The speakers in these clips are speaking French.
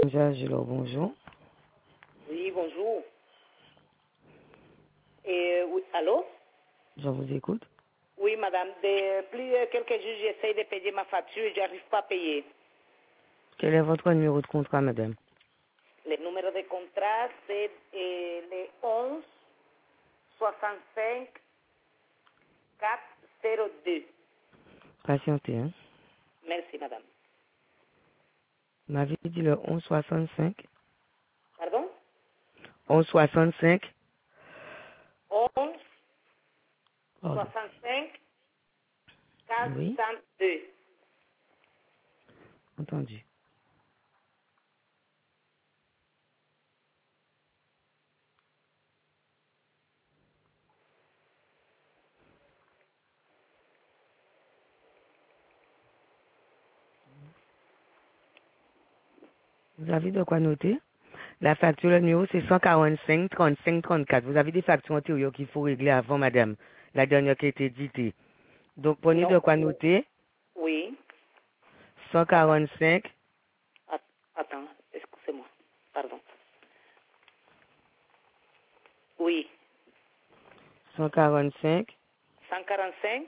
Angela Gillot, bonjour. Oui, bonjour. Oui, allô? Je vous écoute. Oui, madame. Depuis quelques jours, j'essaie de payer ma facture et je n'arrive pas à payer. Quel est votre numéro de contrat, madame? Le numéro de contrat, c'est le 11 65 402. Patientez, hein. Merci, madame. Vous m'avez dit le 1165. Pardon? 1165. 11 Pardon. 65 Oui, 402. entendu. Vous avez de quoi noter? La facture, le numéro, c'est 145 35 34. Vous avez des factures antérieures qu'il faut régler avant, madame. La dernière qui a été éditée. Donc, prenez de Non. quoi noter. Oui. Attends. 145. Attends. Excusez-moi. Pardon. Oui. 145. 145.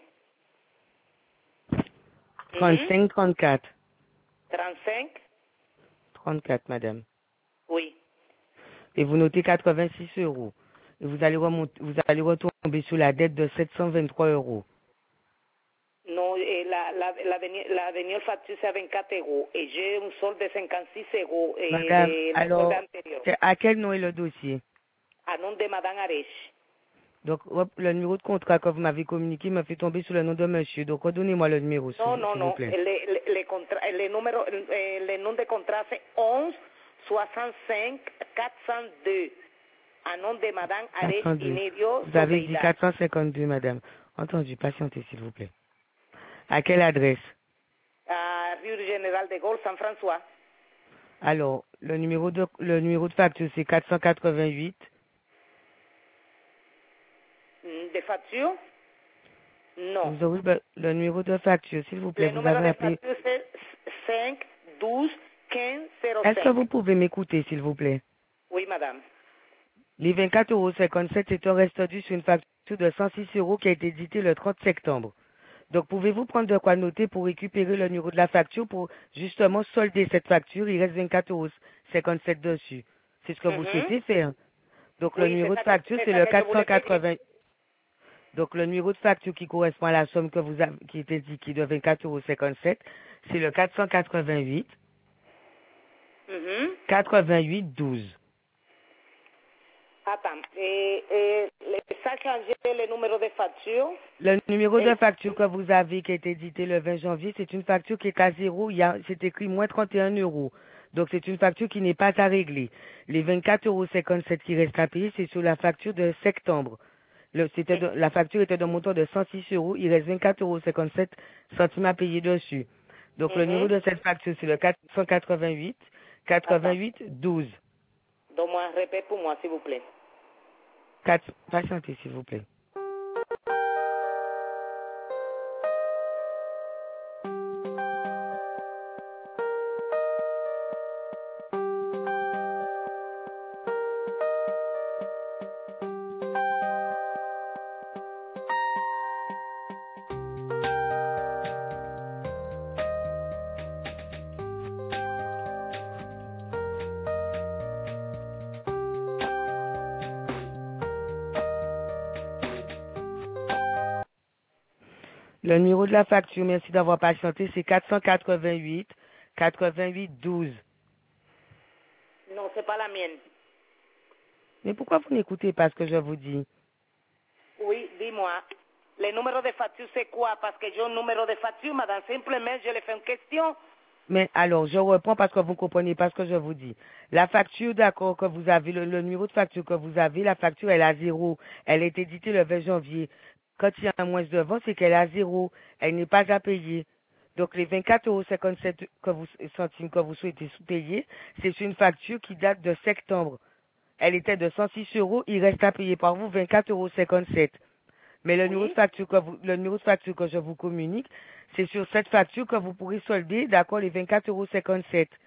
35 34. 35. 34, madame. Oui. Et vous notez 86 euros. Et vous allez retomber sur la dette de 723 euros. Non, la dernière facture c'est à 24 euros et j'ai un solde de 56 euros et Madame, le solde alors, anterior. à quel nom est le dossier? À nom de Madame Arèche. Donc, hop, le numéro de contrat que vous m'avez communiqué m'a fait tomber sur le nom de monsieur. Donc, redonnez-moi le numéro, Non, s'il non, vous non. plaît. Le nom de contrat c'est 11 65 402. À nom de Madame Arèche 402. Inerio Vous avez dit Sobeida. 452, madame. Entendu, patientez, s'il vous plaît. À quelle adresse? À rue Général de Gaulle, San François. Alors, le numéro de facture, c'est 488. De facture? Non. Vous aurez le numéro de facture, s'il vous plaît. Le Vous numéro avez de appelé. facture c'est 5 12 15 Est-ce que 05. vous pouvez m'écouter, s'il vous plaît? Oui, madame. Les 24,57 € est un reste dû sur une facture de 106 euros qui a été éditée le 30 septembre. Donc, pouvez-vous prendre de quoi noter pour récupérer le numéro de la facture pour justement solder cette facture? Il reste 24,57 € dessus. C'est ce que vous Mhm. souhaitez faire. Donc, le Oui, numéro de facture, c'est ça le que je voulais payer. 480. Donc, le numéro de facture qui correspond à la somme que vous avez, qui est indiquée de 24,57 €, c'est le 488 Mhm. 88 12. Attends, ça a changé le numéro de facture. Le numéro de Et, facture que vous avez qui a été édité le 20 janvier, c'est une facture qui est à zéro. C'est écrit moins 31 euros. Donc, c'est une facture qui n'est pas à régler. Les 24,57 € qui restent à payer, c'est sur la facture de septembre. La facture était d'un montant de 106 euros. Il reste 24,57 € à payer dessus. Donc, le numéro mhm. de cette facture, c'est le 488 Attends, 88 12. donne-moi, répète pour moi, s'il vous plaît. Patientez, s'il vous plaît. Le numéro de la facture, merci d'avoir patienté, c'est 488 88 12. Non, c'est pas la mienne. Mais pourquoi vous n'écoutez pas ce que je vous dis? Oui, dis-moi. Le numéro de facture, c'est quoi? Parce que j'ai un numéro de facture, madame. Simplement, je le fais une question. Mais alors, je reprends parce que vous ne comprenez pas ce que je vous dis. La facture, d'accord, que vous avez, le numéro de facture que vous avez, la facture, elle est à zéro. Elle est éditée le 20 janvier. Quand il y a un moins de vente, c'est qu'elle est à zéro. Elle n'est pas à payer. Donc, les 24,57 € centimes que vous souhaitez payer, c'est une facture qui date de septembre. Elle était de 106 euros. Il reste à payer par vous 24,57 €. Mais Oui. le numéro de facture que je vous communique, c'est sur cette facture que vous pourrez solder, d'accord, les 24,57 €.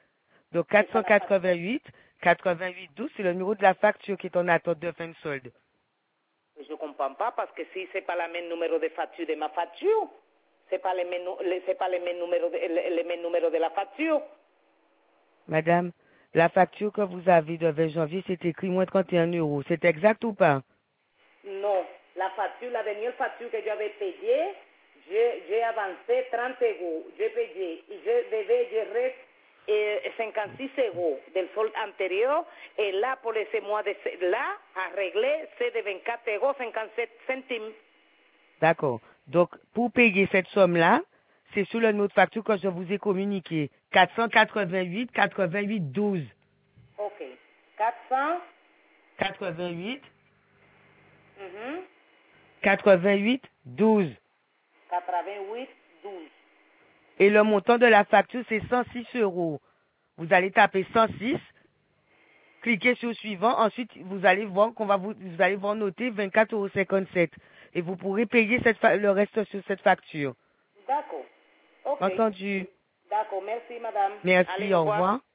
Donc 488, 88 12, c'est le numéro de la facture qui est en attente de fin de solde. Je ne comprends pas parce que si ce n'est pas le même numéro de facture de ma facture, ce n'est pas les mêmes numéros de la facture. Madame, la facture que vous avez de 20 janvier, c'est écrit moins 31 euros. C'est exact ou pas? Non, la dernière facture que j'avais payée, j'ai avancé 30 euros. J'ai payé et je reste 56 euros del solde anterior. Et là, pour ce mois de là, arréglé, c'est de 24 euros 57 centimes. D'accord. Donc, pour payer cette somme-là, c'est sur le numéro de facture que je vous ai communiqué. 488, 88 12. Ok. 400. 88, Mhm. 88 12. 88 12. Et le montant de la facture, c'est 106 euros. Vous allez taper 106, cliquez sur suivant, ensuite vous allez voir vous allez voir noter 24,57 €. Et vous pourrez payer le reste sur cette facture. D'accord. Ok. Entendu? D'accord. Merci, madame. Merci, Allez, au au revoir. revoir.